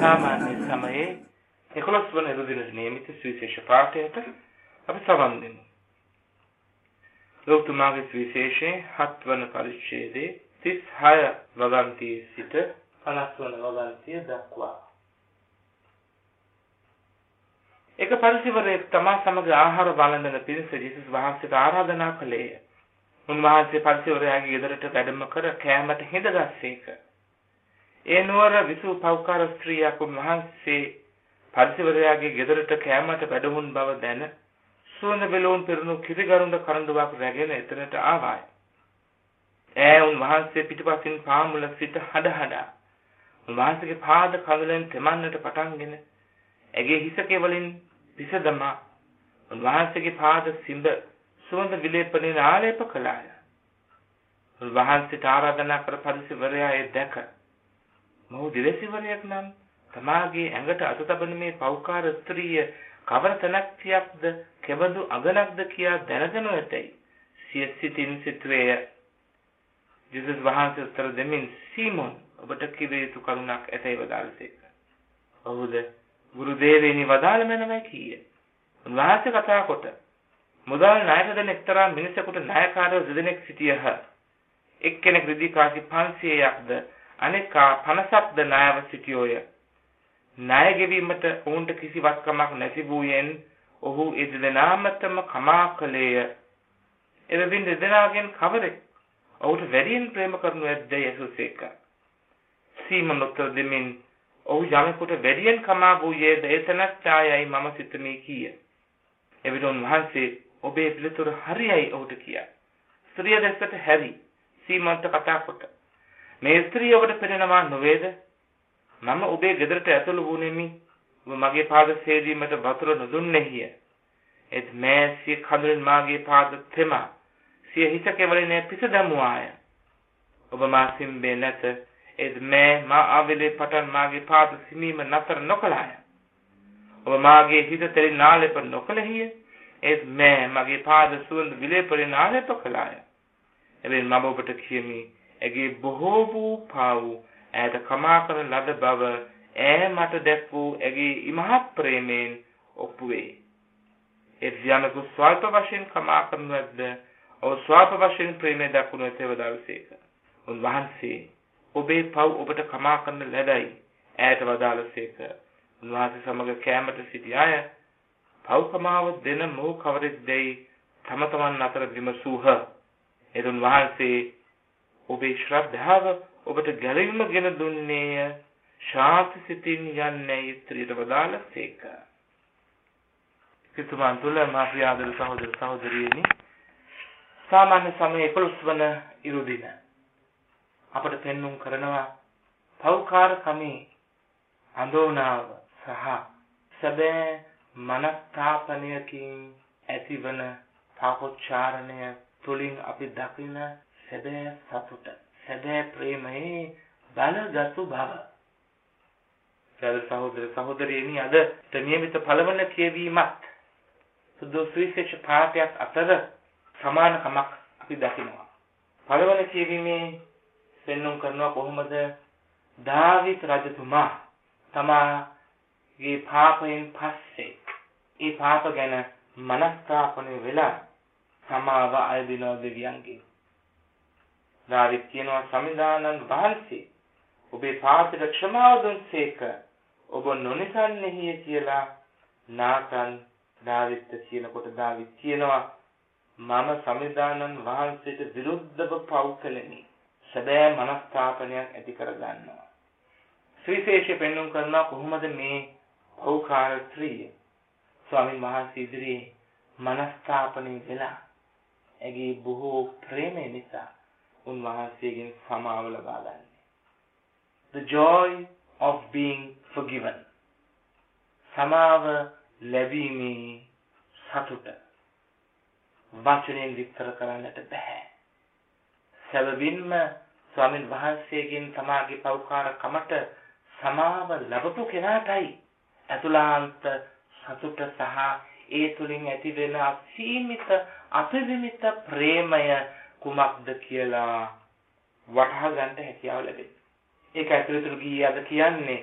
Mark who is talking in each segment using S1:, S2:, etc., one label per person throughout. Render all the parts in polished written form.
S1: සාමාන්‍ය සමයේ 11 වන රුධිර නියමිත සුවිශේෂ පාඨයට අපි සවන් දෙමු. ලෝතුමාගේ සුවිශේෂයේ 7 වන පරිච්ඡේදයේ 36 වගන්තියේ සිට 50 වන වගන්තිය දක්වා එක පරිසරයක තමා සමග ආහාර වළඳන පිරිස ජේසුස් වහන්සේට ආරාධනා කළේය. උන්වහන්සේ පරිසරයාගේ ගෙදරට වැඩම කර කෑමට හිඳගස්සේක. ඒ නුවර විසූ පෞකාර ස්ත්‍රියක් උන්වහන්සේ පරිසරයාගේ ගෙදරට කෑමට වැඩමුන් බව දැන සුවඳ බෙලෝන් පෙරුණු කිරිගරුඬ කරඬුවක් රැගෙන එතනට ආවාය. උන්වහන්සේ පිටුපසින් පාමුල සිට හඩහඩා උන්වහන්සේගේ පාද කඳුලෙන් තෙමන්නට පටන්ගෙන ඇගේ හිස කෙවලින් පිස දමා උන්වහන්සේගේ පාද සිඹ සුවඳ විලේපණයෙන් ආලේප කළාය. උන්වහන්සේට ආරාධනා කර පරිසරයා ඒ දැක මොහු දිවසිවරයෙක් නම් තමාගේ ඇඟට අත තබන මේ පෞකාර ස්ත්‍රිය කවර තනක්තියක්ද කෙබඳු අගනක්ද කියා දැනගෙන ඇතැයි සිය සිතින් සිටුවේය. ජේසුස් වහන්සේ උත්තර දෙමින් සීමොන් ඔබට කිව යුතු කරුණක් ඇතැයි වදාළසේක. ඔහුද ගුරු දේවයනි වදාළ මැනවයි කීය. උන්වහන්සේ කතා කොට මුදල් ණයට දෙන එක්තරා මිනිසෙකුට ණයකාරයෝ දෙදෙනෙක් සිටියහ. එක්කෙනෙක් රිදී කාසි 500ක්ද අනෙකා 50ක්ද ණයව සිටියෝය. ණය ගෙවීමට ඔවුන්ට කිසිවක් කමක් නැති වූයෙන් ඔහු ඒ දෙදෙනාමතම කමා කළේය. එබැවින් දෙදෙනාගෙන් කවරෙක් ඔහුට වැඩියෙන් ප්‍රේම කරනු ඇද්ද යසුසේක. සීමොන් උත්තර දෙමින් ඔහු යමෙකුට වැඩියෙන් කමා වූයේද ඒ තැනැත්තායයි මම සිතමි කීය. එවිට උන්වහන්සේ ඔබේ පිළිතුර හරියයි ඔහුට කියා. ස්ත්‍රිය දෙසට හැරි සීමොන්ට කතා කොට මේ ස්ත්‍රිය ඔබට පෙනෙනවා නොවේද? මම ඔබේ ගෙදරට ඇතුළු වුණෙමි. ඔබ මගේ පාද සේදීමට වතුර නොදුන්නේහිය. ඒත් මෑ සිය කඳුලින් මාගේ පාද තෙමා සිය හිස කෙවලින් පිස දැමුවාය. ඔබ මා සිම්බේ නැත. ඒත් මෑ මා ආවිලේ පටන් මාගේ පාද සිමීම නතර නොකළාය. ඔබ මාගේ හිස තෙලින් නාලෙප නොකළෙහිය. ඒත් මෑ මගේ පාද සුවඳ විලේපයෙන් නාලෙප කළාය. එබැවින් මම ඔබට කියමි ඇගේ බොහෝ වූ පාව් ඇයට කමා කරන ලද බව ඈ මට දැක් වූ ඇගේ ඉමහත් ප්‍රේමයෙන් ඔප්පු වේ. ඒ යමෙකු ස්වල්ප වශයෙන් කමා කරනු ඇද්ද ඔහු ස්වල්ප වශයෙන් ප්‍රේමය දක්වනු ඇතේ වදාළසේක. උන්වහන්සේ ඔබේ පව් ඔබට කමා කරන ලැබයි ඈට වදාළසේක. උන්වහන්සේ සමග කෑමට සිටි අය පව් කමාව දෙන මොහු කවරෙක්දැයි තම තමන් අතර විමසූහ. ඒ උන්වහන්සේ ඔබේ ශ්‍රද්ධාව ඔබට ගැලවීම ගෙන දුන්නේය. ශාන්ති සිතින් යන්නේ ස්ත්‍රියට වදාළසේක. කිතුමන් තුල මා ප්‍රිය ආදර සහෝදර සහෝදරියනි, සාමාන්‍ය සමයේ 11 වන ඉරුදින අපට පෙන්වුම් කරනවා පෞකාර කමේ අඳෝනාව සහ සැබෑ මනස්ථාපනයකින් ඇතිවන පාපෝච්චාරණය තුලින් අපි දකින සැබෑ සතුට, සැබෑ ප්‍රේමයේ බලගසු බව. සහෝදර සහෝදරියනි, අද නියමිත පළවන කියවීමත් සුදු සුවිශේෂ පාඨයක් අතර සමානකමක් අපි දකිනවා. පළවන කියවීමේ පෙන්වුම් කරනවා කොහොමද දාවිත් රජතුමා තමාගේ පාපයෙන් පස්සේ ඒ පාප ගැන මනස්ථාපනය වෙලා සමාව අයදිනවා දෙවියන්ගෙන්. දාවිත් කියනවා සමිදානන් වහන්සේ ඔබේ පාපයට ක්ෂමාව දුන්සේක ඔබ නොනිසන්නේය කියලා නාතන් දාවිත් කියනකොට දාවිත් කියනවා මම සමිදානන් වහන්සේට විරුද්ධව පව් කළෙමි. සැබෑ මනස්ථාපනයක් ඇති කර ගන්නවා. ශ්‍රීශේෂය පෙන්වුම් කරනවා කොහොමද මේ පෞකාර ස්ත්‍රිය ස්වාමීන් වහන්සේ ඉදිරියේ මනස්ථාපනය වෙලා ඇගේ බොහෝ ප්‍රේමය නිසා උන්වහන්සේගෙන් සමාව ලබා ගන්නේ. The joy of being forgiven. සමාව ලැබීමේ සතුට වචනෙන් විස්තර කරන්නට බෑ. සැබවින්ම ස්වාමීන් වහන්සේගෙන් තමාගේ පෞකාර කමට සමාව ලැබපු කෙනාටයි අතුලාන්ත සතුට සහ ඒ තුලින් ඇති වෙන අසීමිත අපරිමිත ප්‍රේමය කුමක්ද කියලා වටහා ගන්න හැකියාව ලැබෙනවා. ඒක ඇතුළත ගියේ අද කියන්නේ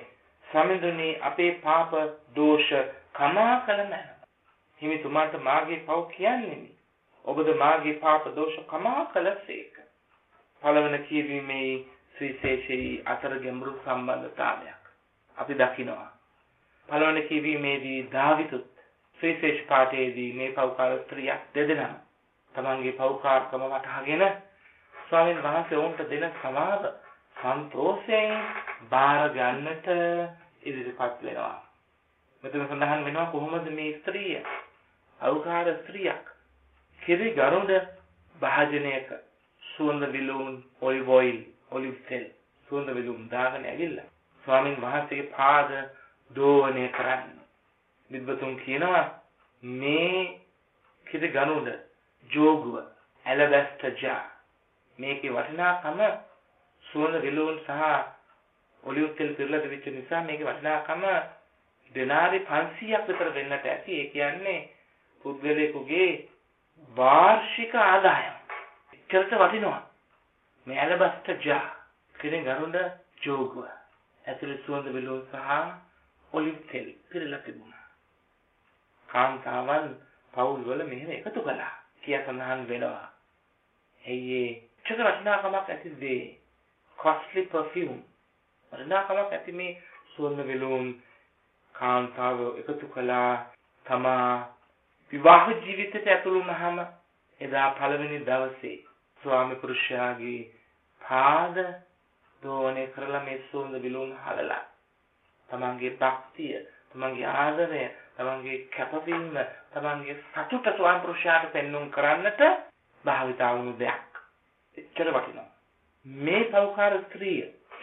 S1: ස්වාමීන් අපේ පාප දෝෂ කමා කළ නැහ. හිමිතුමාට මාගේ පව් කියන්නේ ඔබද මාගේ පාප දෝෂ කමා කළසේක. පළවන කියවීමේ සුවිශේෂී අතර ගැඹුරු සම්බන්ධතාවයක් අපි දකිනවා. පළවන කියවීමේදී දාවිදුත් සුවිශේෂ පාඨයේදී මේ පෞකාර ස්ත්‍රියක් දෙදෙනා තමන්ගේ පෞකාරකම වටහාගෙන ස්වාමීන් වහන්සේ වුන්ට දෙන සමාව සන්තෝෂයෙන් බාර ගන්නට ඉදිරිපත් වෙනවා. මෙතන සඳහන් වෙනවා කොහොමද මේ ස්ත්‍රිය පෞකාර ස්ත්‍රියක් කිරි ගරුඩ භාජනයක සුවඳ විලවුන් ඔලිව් තෙල් සුවඳ විලවුන් දාගෙන ඇවිල්ලා ස්වාමීන් වහන්සේගේ පාද දෝවණය කරන්න. විද්වතුන් කියනවා මේ කිරි ගරුඩ ජෝගුව ඇලබැස්ටර් ජාර් මේකේ වටිනාකම සුවඳ විලවුන් සහ ඔලිව් තෙල් පිරලා තිබෙච්ච නිසා මේකේ වටිනාකම දෙනාරි 500ක් විතර වෙන්නට ඇති. ඒ කියන්නේ පුද්ගලයෙකුගේ වාර්ෂික ආදායම. එච්චරට වටිනවා. මේ ඇලබැස්ටර් ජාර් කිරි ගරුඩ ජෝගුව ඇතුළේ සුවඳ විලවුන් සහ ඔලිව් තෙල් පිරලා තිබුණා. කාන්තාවන් පවුල් වල මෙහෙම එකතු කළා කියා සඳහන් වෙනවා. එයේ චක වටිනාකමක් ඇති දේ costly perfume වටිනාකමක් ඇති මේ සුවඳ විලවුන් කාන්තාව එකතු කළා තමා විවාහ ජීවිතයට ඇතුළු වුණාම එදා පළවෙනි දවසේ ස්වාමි පුරුෂයාගේ පාද දෝවණය කරලා මේ සුවඳ විලවුන් හලලා තමන්ගේ භක්තිය තමන්ගේ ආදරය තමන්ගේ කැපවීම තමන්ගේ සතුට ස්වාමි පුරුෂයාට පෙන්වුම් කරන්නට භාවිතා වුණු දෙයක්. එච්චර වටිනවා. මේ පෞකාර ස්ත්‍රිය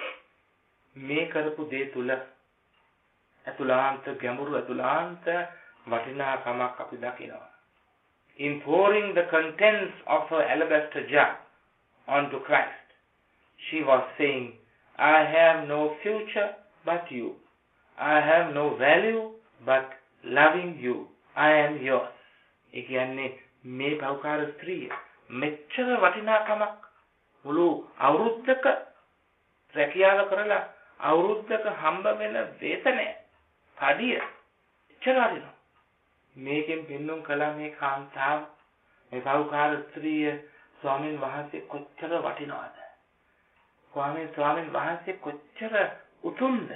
S1: මේ කරපු දේ තුල අතුලාන්ත ගැඹුරු අතුලාන්ත වටිනාකමක් අපි දකිනවා. In pouring the contents of her alabaster jar onto Christ, she was saying, I have no future but you. I have no value but loving you. I am yours. ඒ කියන්නේ මේ පෞකාර ස්ත්‍රිය මෙච්චර වටිනාකමක් මුළු අවුරුද්දක රැකියාව කරලා අවුරුද්දක හම්බ වෙන වේතනය පඩිය එච්චර වටිනවා. මේකෙන් පෙන්වුම් කළා මේ කාන්තාව මේ පෞකාර ස්ත්‍රිය ස්වාමීන් වහන්සේ කොච්චර වටිනවද? ස්වාමීන් වහන්සේ කොච්චර උතුම්ද?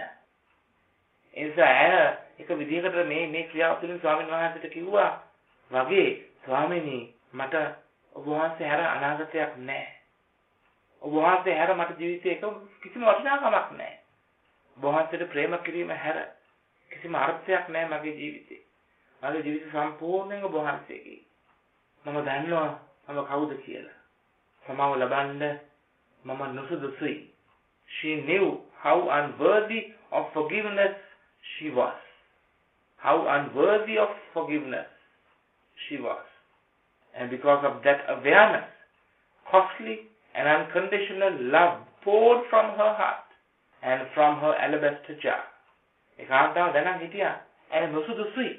S1: එසා එක විදිහකට මේ ක්‍රියාව තුළින් ස්වාමීන් වහන්සේට කිව්වා වගේ ස්වාමීනි මට ඔබ වහන්සේ හැර අනාගතයක් නැහැ. ඔබ වහන්සේ හැර මට ජීවිතේ කිසිම වටිනාකමක් නැහැ. ඔබ වහන්සේට ප්‍රේම කිරීම හැර කිසිම අර්ථයක් නැහැ මගේ ජීවිතේ. මගේ ජීවිත සම්පූර්ණයෙන් ඔබ වහන්සේගේ. මම දන්නවා මම කවුද කියලා. සමාව ලබන්න මම නුසුදුසුයි. She knew how unworthy of forgiveness she was. How unworthy of forgiveness she was. And because of that awareness, costly and unconditional love poured from her heart and from her alabaster jar. ඒකාන්තව දැනන් හිටියා ඇය නුසුදුසුයි.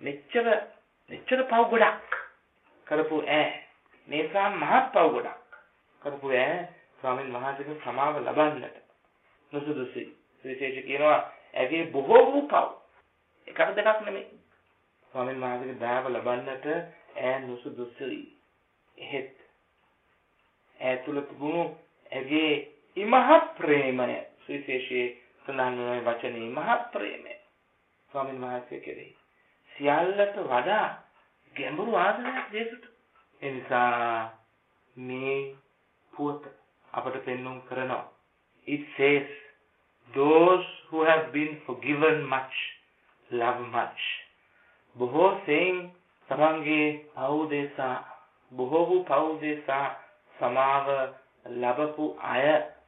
S1: මෙච්චර පව් ගොඩක් කරපු නිසා මහත් පව් ගොඩක් කරපු ස්වාමීන් වහන්සේගේ සමාව ලබන්නට නුසුදුසුයි. විශේෂ කියනවා ඇගේ බොහෝ වූ පව් එකට දෙකක් නෙමෙයි. ස්වාමීන් වහන්සේගේ දයාව ලබන්නට නුසුදුසුයි. එහෙත් තුළ තිබුණු ඇගේ ඉමහත් ප්‍රේමය සුවිශේෂී සඳහන් වන වචනේ ඉමහත් ප්‍රේමය ස්වාමීන් වහන්සේ කෙරෙහි සියල්ලට වඩා ගැඹුරු ආදරයක් දේශුට. ඒ නිසා මේ පුවත අපට පෙන්වුම් කරනවා. It says, those who have been forgiven much love much. බොහෝ සෙයින් තමන්ගේ පව් දේශා බොහෝ වූ පව් දේශා සමාව ලැබපු අය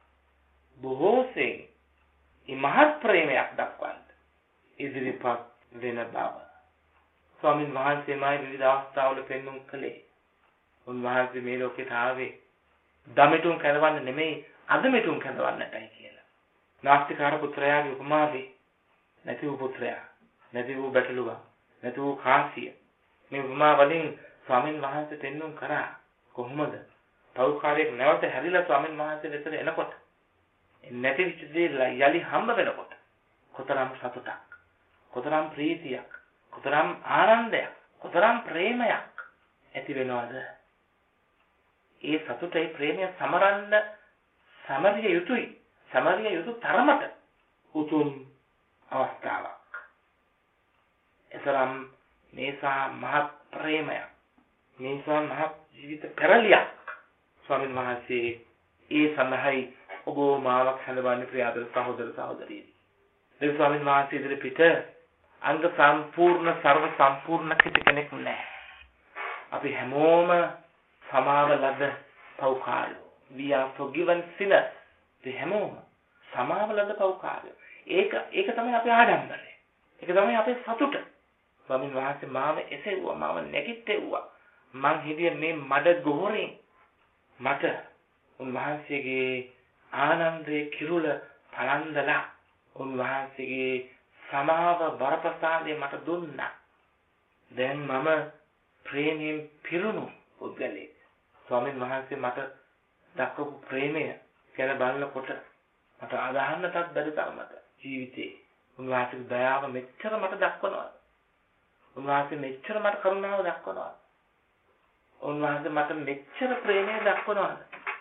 S1: බොහෝ සෙයින් ඉමහත් ප්‍රේමයක් දක්වන්න ඉදිරිපත් වෙන බව ස්වාමීන් වහන්සේමයි විවිධ අවස්ථාවල පෙන්වුම් කළේ. උන්වහන්සේ මේ ලෝකෙට ආවේ දමිටුම් කැඳවන්න නෙමෙයි අදමිටුම් කැඳවන්නටයි කියලා. නාස්තිකාර පුත්‍රයාගේ උපමාවේ නැති වූ පුත්‍රයා, නැති වූ බැටළුවා, නැති වූ කාසිය මේ උපමා වලින් ස්වාමීන් වහන්සේ පෙන්වුම් කරා කොහොමද පෞකාරයෙක් නැවත හැරිලා ස්වාමීන් වහන්සේ වෙතට එනකොට නැති විචදී යලි හම්බ වෙනකොට කොතරම් සතුටක්, කොතරම් ප්‍රීතියක්, කොතරම් ආනන්දයක්, කොතරම් ප්‍රේමයක් ඇති වෙනවද? ඒ සතුටේ ප්‍රේමය සමරිය යුතු තරමට උතුම් අවස්ථාවක්. එතරම් මේසා මහත් ප්‍රේමයක්, මේසා මහත් ජීවිත පෙරලියක් ස්වාමීන් වහන්සේ ඒ සඳහායි ඔබ මාවක් හැඳවන්නේ ප්‍රියාදර සහෝදර සහෝදරියනි. ඒ ස්වාමීන් වහන්සේ ඉදිරිපිට අංග සම්පූර්ණ සර්ව සම්පූර්ණ කෙනෙක් නැහැ. අපි හැමෝම සමාව ලද පෞකාරයෝ. We are forgiven sinners. අපි හැමෝම සමාව ලද පෞකාරයෝ. ඒක තමයි අපේ ආඩම්බරය. ඒක තමයි අපේ සතුට. ස්වාමීන් වහන්සේ මාව එසෙව්වා, මාව නැගිට්ටෙව්වා. මං හිටියේ මේ මඩ ගොහරෙන්. මට උන්වහන්සේගේ ආනන්දයේ කිරුළ පලන්දලා උන්වහන්සේගේ සමාව බරපතලේ මට දුන්නා. දැන් මම ප්‍රේමයෙන් පිරුණු පුද්ගලෙක්. ස්වාමීන් වහන්සේ මට දක්වපු ප්‍රේමය ගැන බලනකොට මට අදහන්නටත් බැරි තරමට ජීවිතේ උන්වහන්සේගේ දයාව මෙච්චර මට දක්වනවා. උන්වහන්සේ මෙච්චර මට කරුණාව දක්වනවා. උන්වහන්සේ මට මෙච්චර ප්‍රේමය දක්වනවා.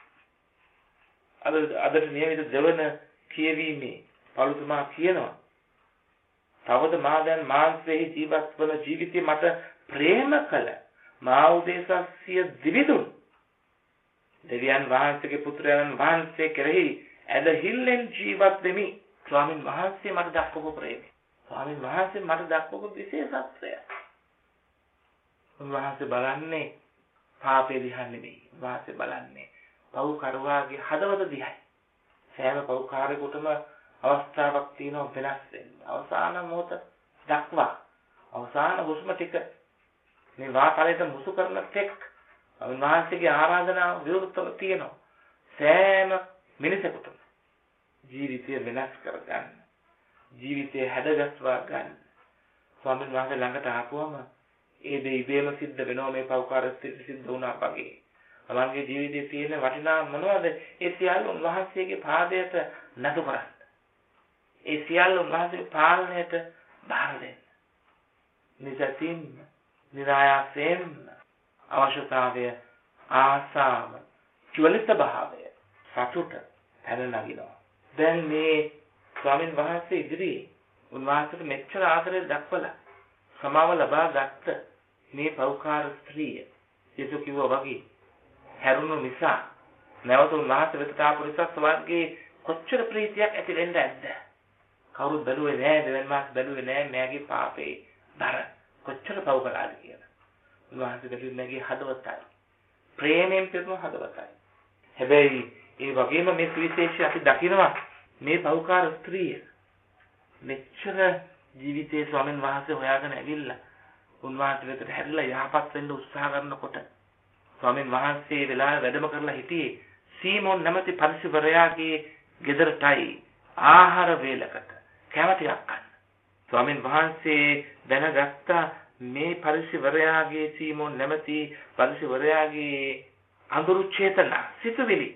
S1: අදට නියමිත දෙවන කියවීමේ පෞලතුමා කියනවා, තවද මා දැන් මාංශයේ ජීවත් වන ජීවිතේ මට ප්‍රේම කළ මා උදෙසා සිය දිවිදුන් දෙවියන් වහන්සේගේ පුත්‍රයන් වහන්සේ කෙරෙහි ඇදහිල්ලෙන් ජීවත් වෙමි. ස්වාමීන් වහන්සේ මට දක්වපු ප්‍රේමය, ස්වාමීන් වහන්සේ මට දක්වපු විශේෂත්වය. උන්වහන්සේ බලන්නේ පාපේ දිහා නෙමෙයි. උන්වහන්සේ බලන්නේ පව්කරුවාගේ හදවත දිහායි. සෑම පව්කාරයෙකුටම අවස්ථාවක් තියෙනවා වෙනස් වෙන්න. අවසාන මොහොත දක්වා, අවසාන හුස්ම ටික මේ වාතාලයට මුසු කරන තෙක් උන්වහන්සේගේ ආරාධනාව විරුද්ධව තියෙනවා. සෑම මිනිසෙකුටම ජීවිතය වෙනස් කරගන්න, ජීවිතය හැදගස්වා ගන්න ස්වාමීන් වහන්සේ ළඟට ආපුවම ඒ දේ ඉබේම සිද්ධ වෙනවා. මේ පෞකාර සිද්ධ වුණා වගේ තමන්ගේ ජීවිතයේ තියෙන වටිනා මොනවද? ඒ සියල්ල උන්වහන්සේගේ පාදයට නතු කරන්න. ඒ සියල්ල උන්වහන්සේගේ පාලනයට බාර දෙන්න. නිසතින් නිරායාසයෙන් අවශ්‍යතාවය, ආසාව, චුවලිත භාවය, සතුට පැන නගිනවා. දැන් මේ ස්වාමීන් වහන්සේ ඉදිරියේ උන්වහන්සේට මෙච්චර ආදරය දක්වලා සමාව ලබා ගත්ත මේ පෞකාර ස්ත්‍රිය යේසු කිව්වා වගේ හැරුණු නිසා නැවත උන්වහන්සේ වෙතට ආපු නිසා ස්වර්ගයේ කොච්චර ප්‍රීතියක් ඇති වෙන්න ඇද්ද? කවුරුත් බැලුවේ නෑ, දෙවන් මාස් බැලුවේ නෑ මෑගේ පාපේ දර කොච්චර පව් කළාද කියලා. උන්වහන්සේ බැලුවේ මෑගේ හදවතයි, ප්‍රේමයෙන් පිරුණු හදවතයි. හැබැයි ඒ වගේම මේ සුවිශේෂය අපි දකිනවා මේ පෞකාර ස්ත්‍රිය මෙච්චර ජීවිතේ ස්වාමීන් වහන්සේ හොයාගෙන ඇවිල්ලා උන්වහන්සේ වෙතට හැරිලා යහපත් වෙන්න උත්සාහ කරනකොට ස්වාමීන් වහන්සේ වෙලාව වැඩම කරලා හිටියේ සීමෝන් නැමැති පරිසවරයාගේ ගෙදරටයි ආහාර වේලකට කැමැතික් ගන්න. ස්වාමීන් වහන්සේ දැනගත්තා මේ පරිසවරයාගේ සීමෝන් නැමැති පරිසවරයාගේ අඳුරු චේතනා සිතුවිලි.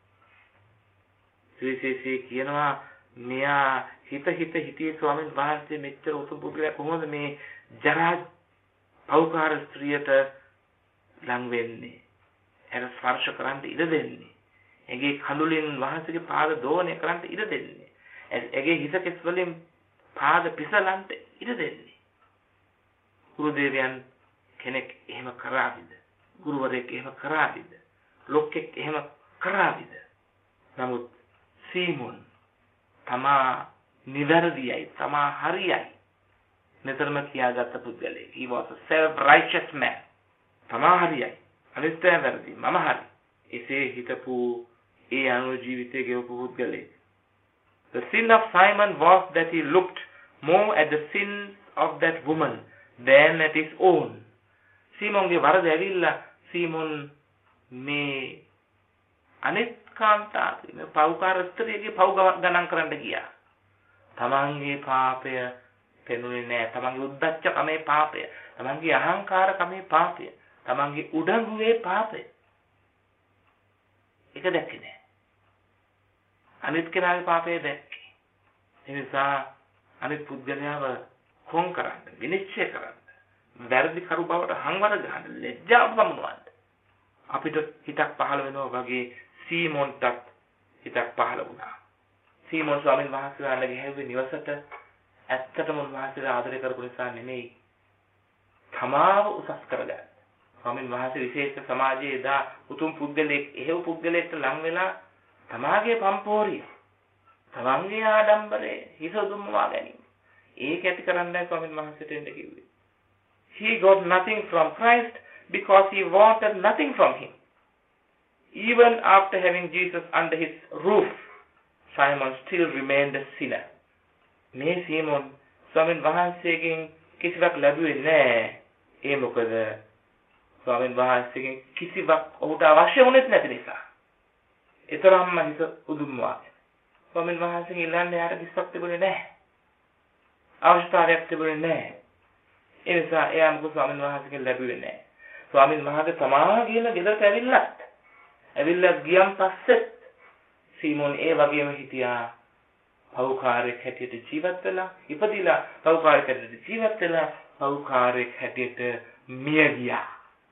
S1: සුවිශේෂී කියනවා මෙයා හිතියේ ස්වාමීන් වහන්සේ මෙච්චර උතුම් පුද්ගලයා කොහොමද මේ ජරා පෞකාර ස්ත්‍රියට ලං වෙන්නේ? එර ස්පර්ශ කරන්න ඉඩ දෙන්නේ. එගේ කඳුලින් වහන්සේගේ පාද දෝණය කරන්න ඉඩ දෙන්නේ. එගේ හිස කෙස් වලින් පාද පිසලන්ට ඉඩ දෙන්නේ. ගුරුදේවයන් කෙනෙක් එහෙම කරාවිද? ගුරුවරයෙක් එහෙම කරාවිද? ලොක්ෙක් එහෙම කරාවිද? නමුත් සීමොන් තමා නිවැරදියයි, තමා හරියයි නිතරම කියාගත්ත පුද්ගලයෙක්. He was a self-righteous man. තමා හරියයි, අනිත් අය වැරදි, මම හරි. එසේ හිතපු ඒ අනුව ජීවිතය ගෙවපු පුද්ගලයෙක්. The sin of Simon was that he looked more at the sins of that woman than at his own. සීමොන්ගේ වරද ඇවිල්ලා සීමොන් මේ අනිත් කාන්තාවගේ මේ පෞකාර ස්ත්‍රියගේ පව් ගණන් කරන්න ගියා. තමන්ගේ පාපය පෙනුනේ නැහැ. තමන්ගේ උද්දච්ච කමේ පාපය, තමන්ගේ අහංකාර කමේ පාපය, තමන්ගේ උඩඟුවේ පාපය. ඒක දැක්කේ නැහැ. අනිත් කෙනාගේ පාපය දැක්කේ. ඒ නිසා අනිත් පුද්ගලයාව කොන් කරන්න, විනිශ්චය කරන්න, වැරදි කරු බවට හංවර ගන්න, ලැජ්ජාව පමුණවන්න. අපිට හිතක් පහළ වෙනවා වගේ සීමොන්ටත් හිතක් පහළ වුණා. සීමොන් ස්වාමීන් වහන්සේලා ගිහිල්ලා නිවසට ඇත්තටම උන්වහන්සේලා ආදරය කරපු නිසා නෙමෙයි තමාව උසස් කරගන්න. ස්වාමීන් වහන්සේ විශේෂ සමාජයේ දා උතුම් පුද්ගලෙක්, එහෙව් පුද්ගලෙක්ට ලං වෙලා තමාගේ පම්පෝරිය, තමන්ගේ ආඩම්බරේ හිස උදුම්මවා ගැනීම. ඒක ඇති කරන්නයි ස්වාමීන් වහන්සේට එන්න කිව්වේ. He got nothing from Christ because he wanted nothing from him. Even after having Jesus under his roof, Simon still remained a sinner. මේ සීමොන් ස්වාමීන් වහන්සේගෙන් කිසිවක් ලැබුවේ නැහැ. ඒ මොකද ස්වාමීන් වහන්සේගෙන් කිසිවක් ඔහුට අවශ්‍ය වුණෙත් නැති නිසා. ඒතරම්ම හිත උදුම්මවා. ස්වාමීන් වහන්සේගෙන් ඉල්ලන්නේ යාට කිසිවක් තිබුණේ නැහැ. අවශ්‍යතාවයක් තිබුණේ නැහැ. ඒ නිසා එයා මොකද ස්වාමීන් වහන්සේගෙන් ලැබුවේ නැහැ. ස්වාමීන් වහන්සේ සමාගයේම ගෙදරට ඇවිල්ලා ගියන් පස්සෙත් සීමොන් ඒ වගේම හිටියා. පෞකාරයෙක් හැටියට ජීවත් වෙලා, ඉපදිලා පෞකාරයෙක් හැටියට ජීවත් වෙලා, පෞකාරයෙක් හැටියට මිය ගියා.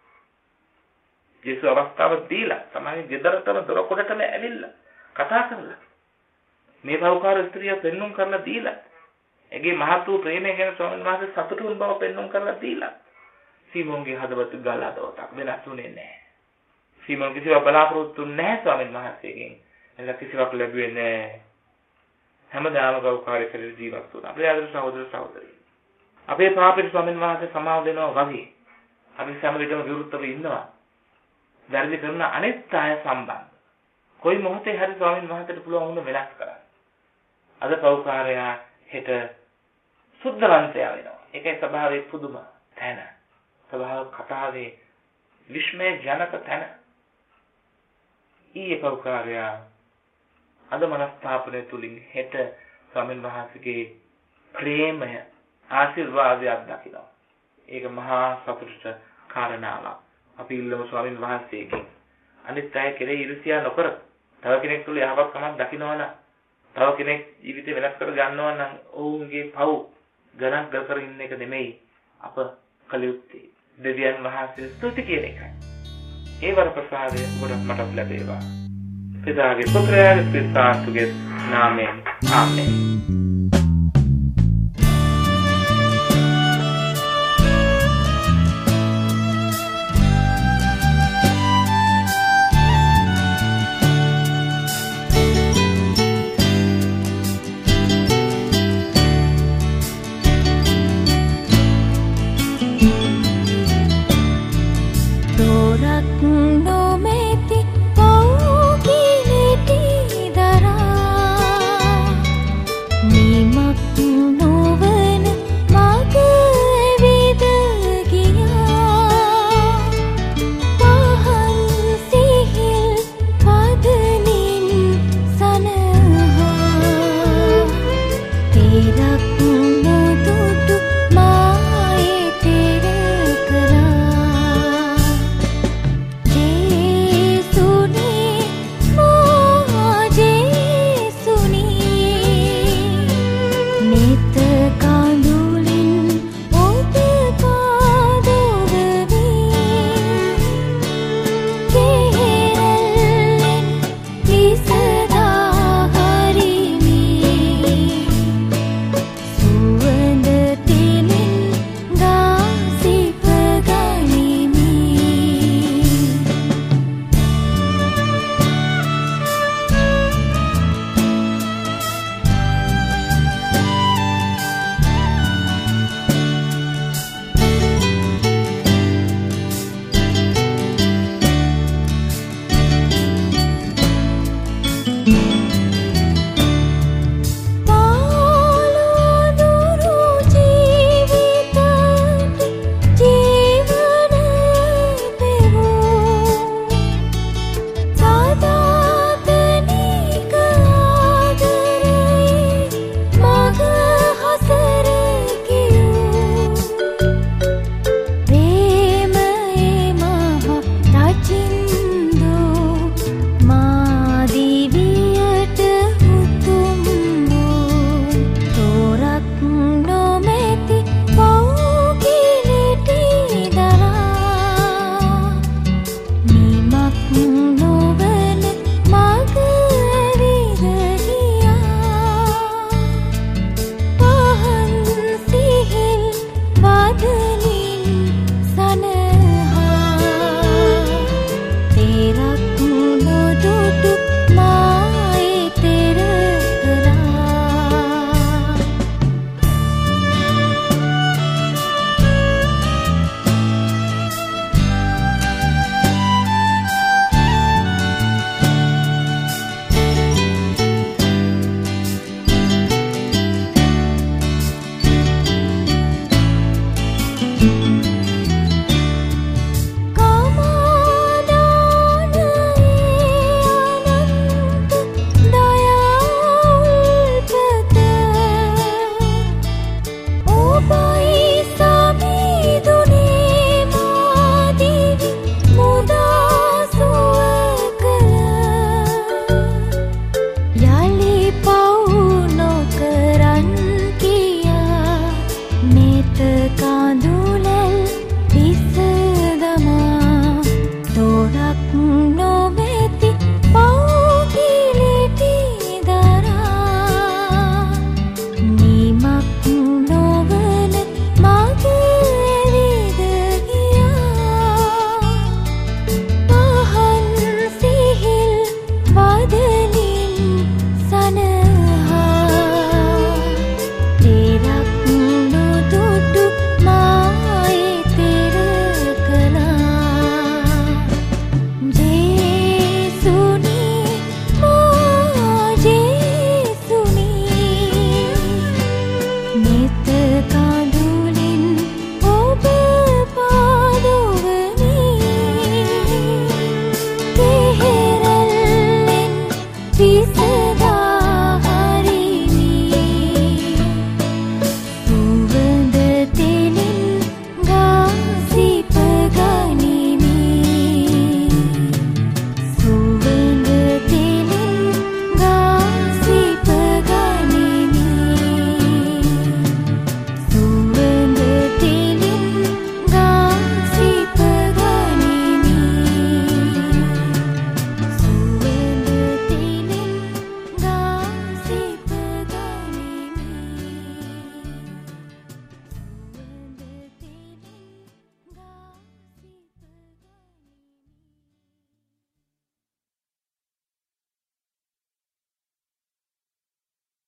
S1: ජේසුස් අවස්ථාව දීලා තමයි ගෙදරටම දොර කොටටම ඇවිල්ලා කතා කරලා මේ පෞකාර ස්ත්‍රිය පෙන්눔 කරලා දීලා එගේ මහත් වූ ප්‍රේමය ගැන ස්වාමීන් වහන්සේ සතුටු වුණ බව පෙන්눔 කරලා දීලා සීමොන්ගේ හදවත ගලහදවතක් වෙනස් වුණේ නැහැ. සීමොන් කිසිවක් බලාපොරොත්තු නැහැ ස්වාමීන් වහන්සේගෙන්. එලා කිසිවක් ලැබුවේ නැහැ. හැමදාම පෞකාරය කරලා ජීවත් වුණා. අපේ ආදර සහෝදර සහෝදරී. අපේ පාපේ ස්වාමීන් වහන්සේ සමාව දෙනවා වගේ අපි හැම විටම විරුද්ධව ඉන්නවා. වැරදි කරන අනිත් අය සම්බන්ධ. කොයි මොහොතේ හරි ස්වාමීන් වහන්සේට පුළුවන් වුණ වෙනස් කරන්න. අද පෞකාරයා හෙට සුද්ධවන්තයා වෙනවා. ඒකයි ස්වභාවයේ පුදුම තැන. ස්වභාව කතාවේ විශ්මය ජනක තැන. ඊයේ පෞකාරයා අද මනස්ථාපනය තුලින් හෙට ස්වාමීන් වහන්සේගේ ප්‍රේමය ආශිර්වාදයක් දකිනවා. ඒක මහා සතුටට කාරණාවක්. අපි ඉල්ලමු ස්වාමීන් වහන්සේගෙන් අනිත් අය කෙරෙහි ඊර්ෂ්‍යා නොකර තව කෙනෙක් තුල යහපත්කමක් දකිනවා නම්, තව කෙනෙක් ජීවිතේ වෙනස් කර ගන්නවා නම් ඔවුන්ගේ පව් ගණන් කර ඉන්න එක නෙමෙයි අප කළ යුත්තේ. දෙවියන් වහන්සේ ස්තුති කියන එකයි. ඒ වර ප්‍රසාදය ඔබට මට ලැබේවා. පිතාගේ පුත්‍රයාගේ ස්පිරිතාතුගේ නාමයෙන් ආමේන්.